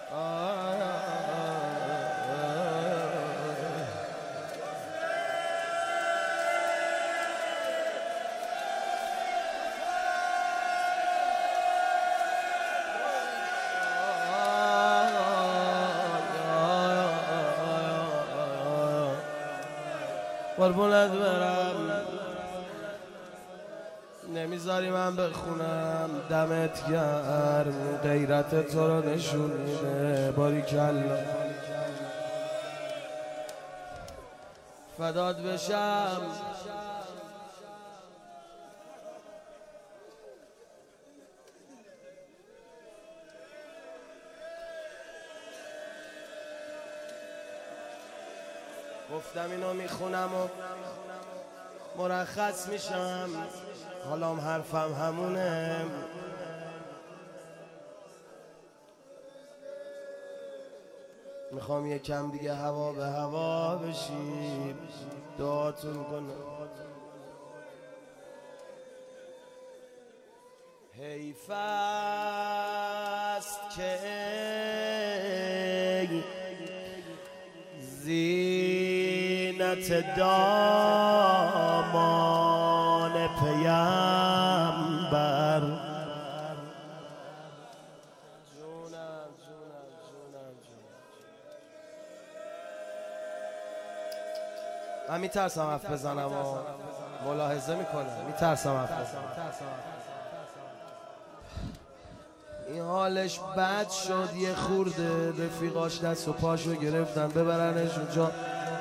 قربونت برم نمیذاری من بخونم، دمت گرم، غیرت تو رو نشون میده، باریکلا فدات بشم. گفتم اینو میخونم و مرخص میشم، حالام حرفم همونه. میخوام یکم دیگه هوا به هوا بشیم، دعاتون کنم. حیف است که زینت دامان پیامبر من میترسم حرف بزنم و ملاحظه میکنم، میترسم حرف بزنم. این حالش بد شد، یه خورده رفیقاش دست و پاشو گرفتن ببرنش اونجا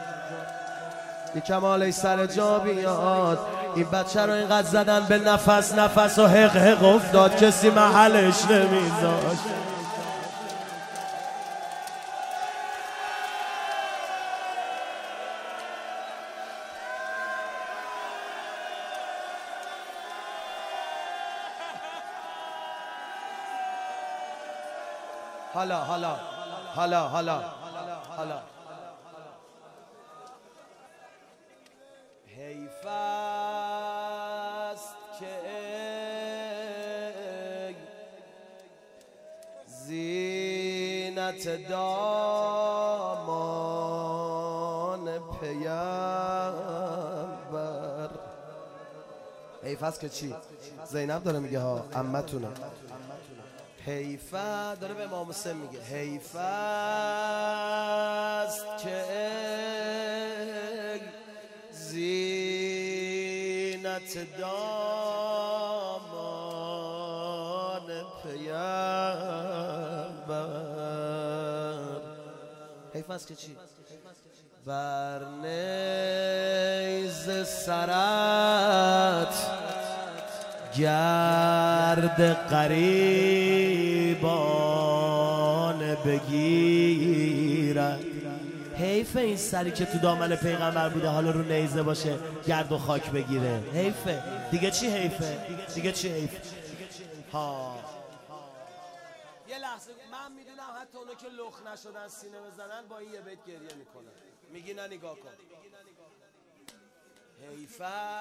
یکم حالش سر جا بیاد. این بچه رو اینقدر زدن به نفس نفس و حق حق افتاد، کسی محلش نمیذاشت. حالا حالا حالا حالا حالا حیف است که زینت دامان پیامبر. حیف است که چی؟ زینب داره میگه ها، عمتونه. حیف داره به امام حسین میگه حیف است که زینت دامان پیامبر. حیف است که چی؟ بر نیز سرت گرد غریبان بگیرد. حیف این سری که تو دامن پیغمبر بوده حالا رو نیزه باشه گرد و خاک بگیره. حیفه دیگه. چی حیفه دیگه؟ چی حیفه؟ ها یه لحظه من میدونم حتی اونو که لخ نشدن سینه بزنن با این یه بیت گریه میکنن. میگی نه نگاه کن. حیف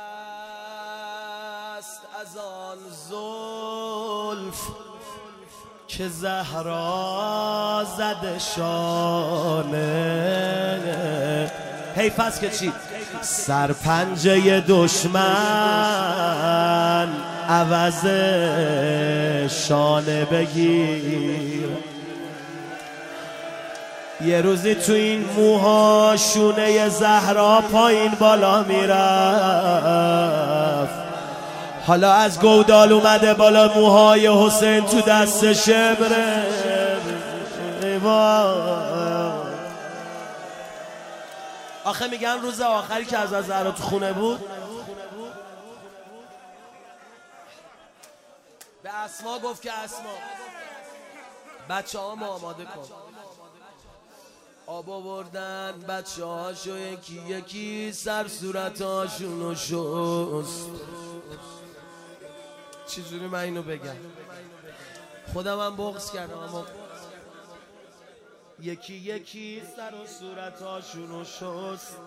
است از آن زلف که زهرا زده شانه. حیف است که چی؟ سرپنجه دشمن عوض شانه بگیر. یه روزی تو این موها شونه زهرا پایین بالا میرفت، حالا از گودال اومده بالا موهای حسین تو دست شبره. آخه میگن روز آخری که از زهرا تو خونه بود به اسما گفت که اسما بچه ها ما آماده کن. آب آوردن بچه هاشو یکی یکی سر صورت هاشونو شست. چجوری من اینو بگم؟ خودم هم بغض کردم اما یکی یکی سر و صورت هاشونو شست.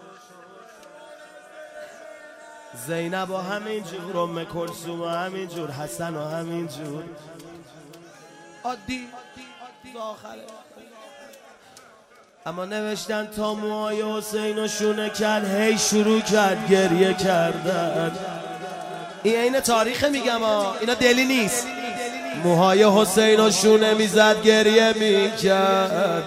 زینب و همینجور، ام کلثوم و همینجور، حسن و همینجور. عادی آخره. اما نوشتن تا موهای حسین و شونه کرد، هی شروع کرد گریه کردن. این تاریخ میگم اینا دلی نیست. موهای حسین و شونه میزد گریه میکرد.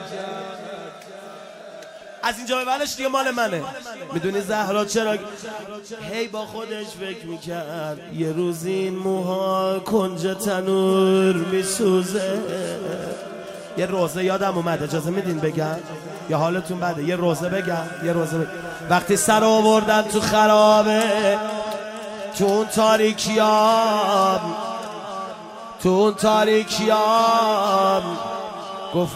از اینجا به بعدش دیگه مال منه. میدونی زهرا چرا هی با خودش فکر میکرد یه روز این موها کنج تنور میسوزه. یه روزه یادم اومد، اجازه میدین بگم یا حالتون بده؟ یه روزه بگم. وقتی سر آوردن تو خرابه، تو اون تاریکیام گفت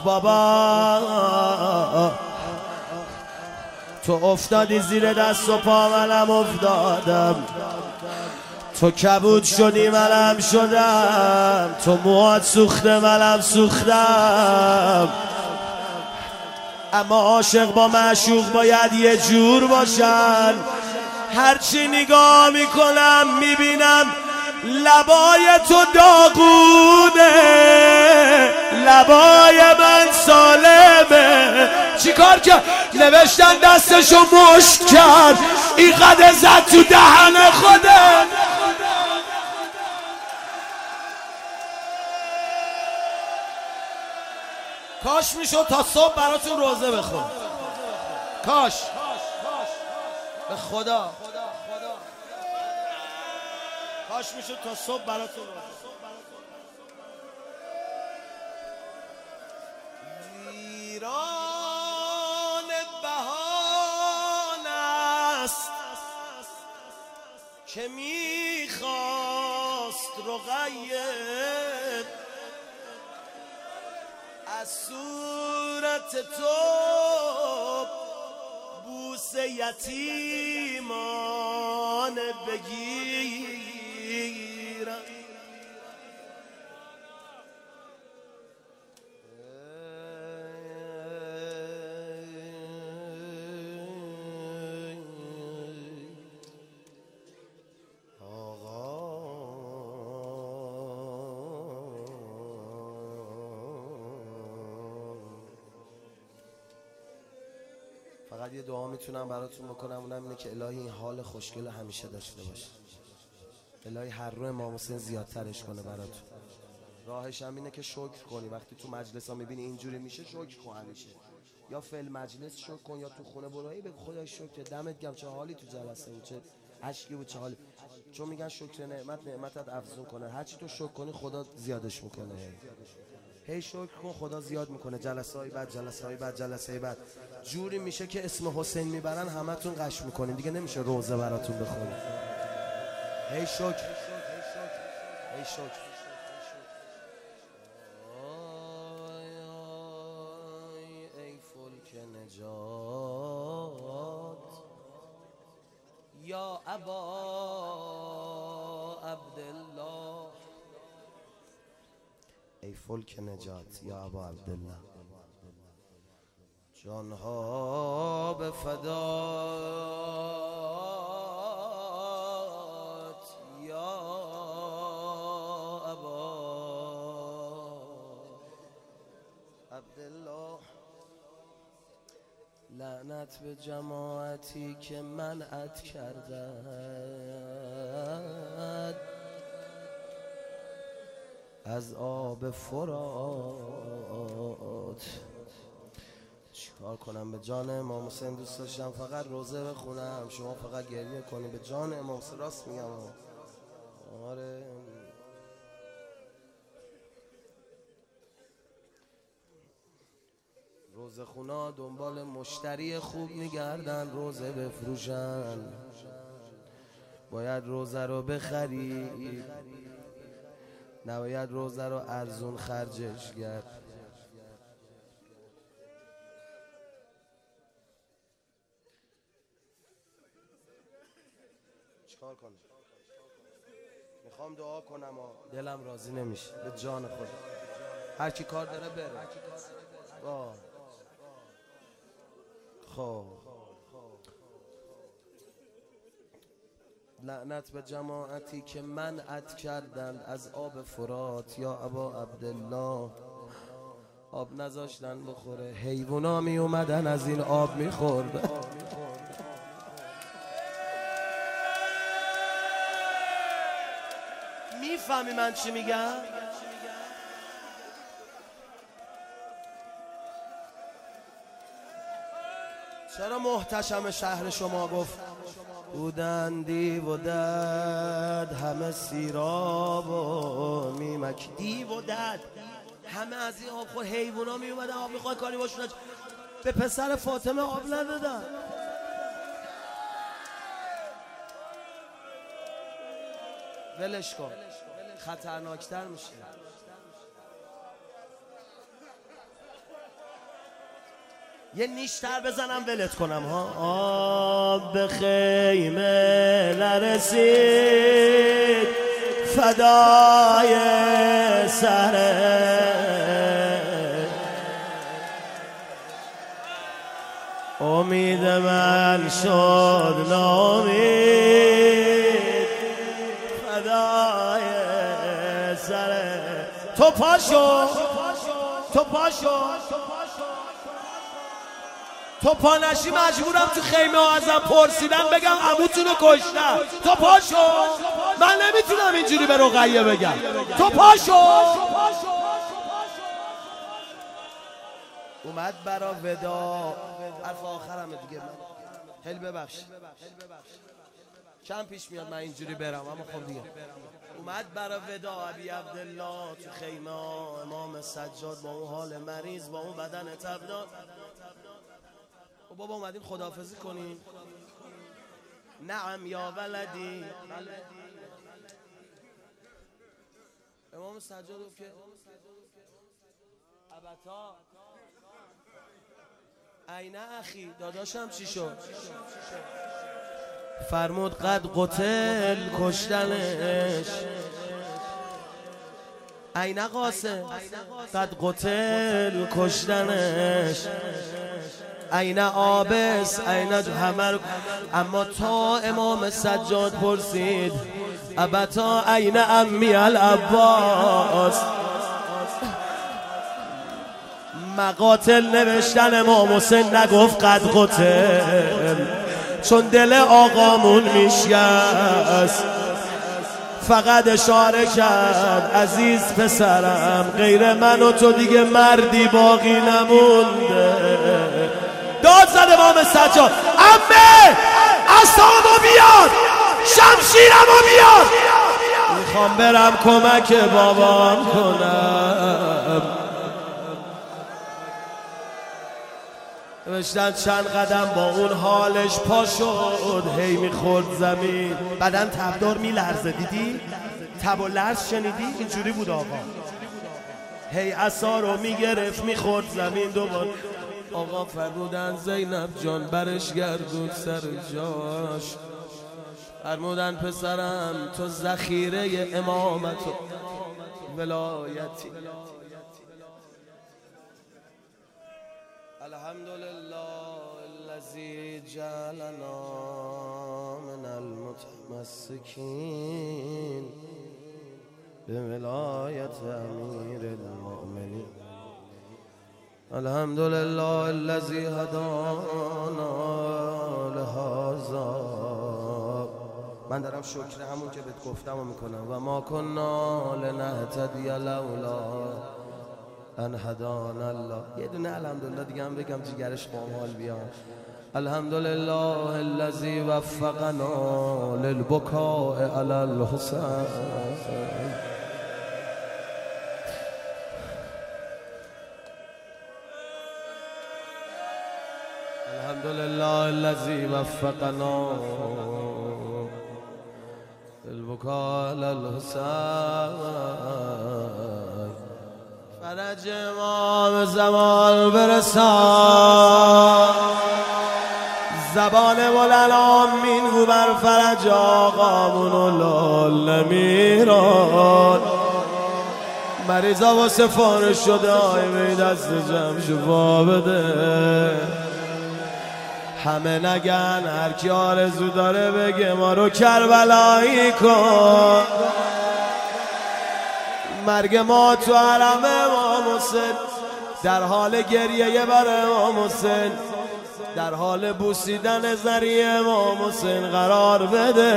بابا تو افتادی زیر دست و پا، منم افتادم. تو کبود شدی منم شدم، تو موهات سوخته منم سوختم. اما عاشق با معشوق باید یه جور باشن. هرچی نگاه میکنم میبینم لبای تو داغونه، لبای من سالمه. چیکار کرد؟ نوشتن دستشو مشت کرد، این قدر زد تو دهن خودم. کاش میشد تا صبح براتون روزه بخون. کاش به خدا کاش میشد تا صبح براتون روزه. ویران بهانه است که میخواست رقیه از صورت تو بوس یتیمان بگیرم. فقط یه دعا میتونم براتون بکنم، اونم اینه که الهی این حال خوشگل همیشه داشته باشه. الهی هر رو امام حسین زیادترش کنه براتون. راهش هم اینه که شکر کنی. وقتی تو مجلس ها میبینی اینجوری میشه، شکر کن همیشه. یا فل مجلس شکر کن یا تو خونه برایی به خدا شکر، دمت گرم چه حالی تو جلسه بود، چه اشکی بود، چه حالی. چون میگن شکر نعمتت افزون کنه. هرچی تو شکر کنی خدا زیادش میکنه. هی شکر کن خدا زیاد میکنه. جلسه های بعد جوری میشه که اسم حسین میبرن همتون قش میکنین دیگه، نمیشه روزه براتون بخونید. هی شکر. ای فلک نجات یا ابا عبدالله، ای فلک نجات یا ابا عبدالله، جانها به فدات یا ابا عبدالله. لعنت به جماعتی که منعت کردند از آب فرات. چیکار کنم؟ به جان امام حسین دوست داشتم فقط روزه بخونم، شما فقط گریه کنی. به جان امام حسین راست میگم. آره روزه خونا دنبال مشتری خوب میگردن روزه بفروشن. باید روزه رو بخری، نباید روزه رو ارزون خرجش کرد. چیکار کنم؟ میخوام دعا کنم دلم راضی نمیشه. به جان خود هر کی کار داره بره. خب لعنت به جماعتی که منعت کردند از آب فرات یا ابا عبدالله. آب نذاشتن بخوره، حیوونا می اومدن از این آب میخوردن. میفهمی من چی میگم؟ چرا محتشم شهر شما گفت بودن دیو و دد همه سیراب و میمک؟ دیو و دد همه از این آب خور، حیوونا می اومدن آب میخواد، کاری باشون به پسر فاطمه آب ندادن. ولش کن، خطرناکتر میشه. یه نیشتر بزنم ولت کنم ها. آب به خیمه نرسید فدای سره، امید من شد نامید فدای سره. تو پاشو، تو پاشو، تو پا نشی مجبورم تو خیمه ها ازم پرسیدن بگم عموتونو کشتم. تو پاشو، من نمیتونم اینجوری به رقیه بگم. تو پاشو. اومد برا ودا، حرف آخرمه دیگه. من خیلی ببخش، کم پیش میاد من اینجوری برم، اما خب دیگه. اومد برا ودا ابی عبدالله تو خیمه ها، امام سجاد با اون حال مریض، با اون بدن تبدار. بابا اومدیم خداحافظی کنیم. نعم یا ولدی. امام سجاد گفت که ابتا عین اخی، داداشم چی شد؟ فرمود قد قتل، کشتنش. عین قاسم، قد قتل، کشتنش. عین آبس، عین همه. اما تا امام سجاد پرسید ابتا عین امی العباس، مقاتل نوشتن امام حسین نگفت قد قتل، چون دل آقامون میشکست. فقط اشاره کرد عزیز پسرم، غیر من و تو دیگه مردی باقی نمونده. داد زد امام سجاد عمه عصامو بیار، شمشیرمو بیار، میخوام برم کمک بابام کنم. نوشتن چند قدم با اون حالش پا شد، هی میخورد زمین، بدن تبدار میلرزه. دیدی؟ تب و لرز شنیدی؟ اینجوری بود آقا، هی عصا رو میگرفت میخورد زمین دوباره. آقا فرمودن زینب جان برش گردون سر جاش. فرمودن پسرم تو ذخیره امامت و ولایتی. الحمدلله الذی جعلنا من المتمسکین بولایت امیر المؤمنین. الحمدلله الذی هدانا لهذا. من دارم شکر همون که بهت گفتم و میکنم. و ما کنا لنهتدی لولا ان هدانا الله. یه دونه الحمدلله دیگه هم بگم جگرش قامال بیام. الحمدلله الذی وفقنا للبکاء علی الحسین. الحمدلله الذی وفقنا للبکاء علی الحسین. فرج امام زمان برسان، زبان مولان مینگو بر فرج آقامون و لال نمیران. مریضا و سفارش شده های می دست جمع شفا بده. همه نگن هر کی آرزو داره بگه ما رو کربلایی کن. مرگ ما تو حرم امام حسین در حال گریه بر امام حسین، در حال بوسیدن زری امام حسین قرار بده.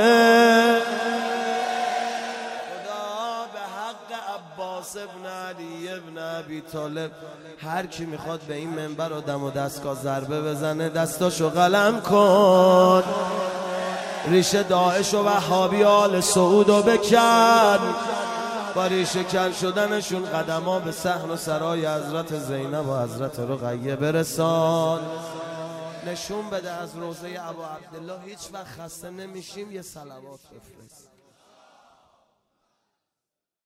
خدا به حق عباس ابن علی ابن ابی طالب هر کی میخواد به این منبر و دم و دستگاه ضربه بزنه دستاشو قلم کن، ریشه داعش و وهابی آل سعودو بکن، با ریشه کن شدنشون قدما به صحن و سرای حضرت زینب و حضرت رقیه برسان. نشون بده از روضه ابو عبدالله هیچ وقت خسته نمیشیم. یه صلوات بفرست.